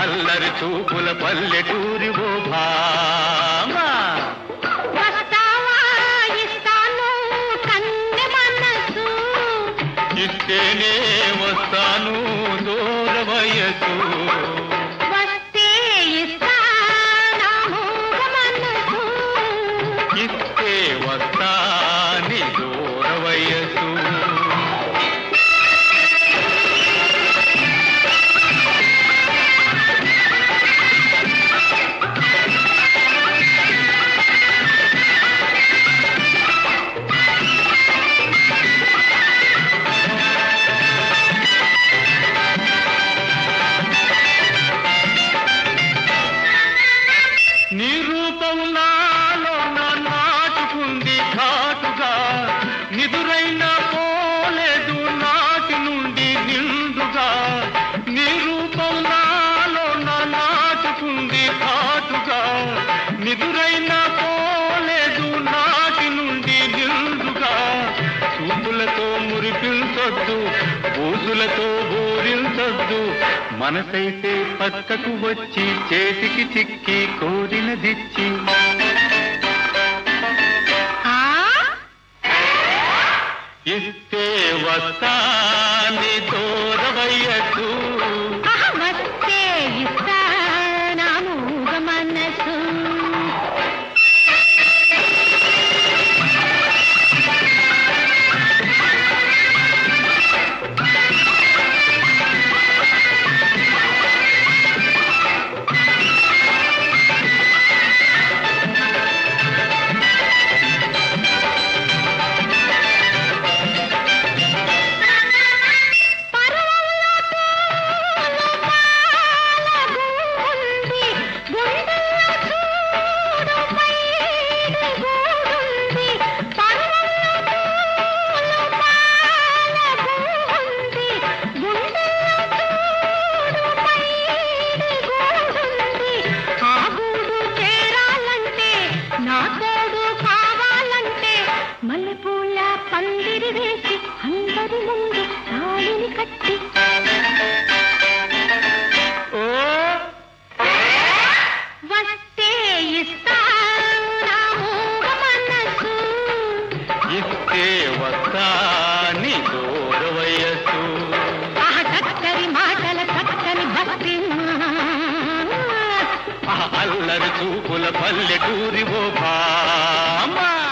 అల్లరి చూపుల పల్లెటూరి ఓ భామా వస్తావా ఇస్తాను కన్నె మనసు ఇస్తేనే వస్తాను దూర వయసు వస్తే ఇస్తాను మనసు ఇస్తే వస్తాని దూర వయసు నీ రూపం నాలో నాటుకుంది ఘాటుగా నిదురైనా పోలేదు నాటి నుండి నిండుగా నీ రూపం నాలో నాటుకుంది ఘాటుగా నిదురైనా పోలేదు నాటి నుండి నిండుగా చూపులతో మురిపించొద్దు బూజులతో బోరించొద్దు మనసైతే పక్కకు వచ్చి చేతికి చిక్కి కోరినదిచ్చి ఇస్తే వస్తాని దూరవయ్యకు వస్తే ఇస్తాను మనసు మల్లెపూల పందిరి వేసి అందరి ముందు తాళిని కట్టి వస్తే ఇస్తాను మనసు ఇస్తే వస్తాని దూర వయసు చక్కని మాటల చక్కని భక్తి అల్లరి చూపుల పల్లెటూరి ఓ భామా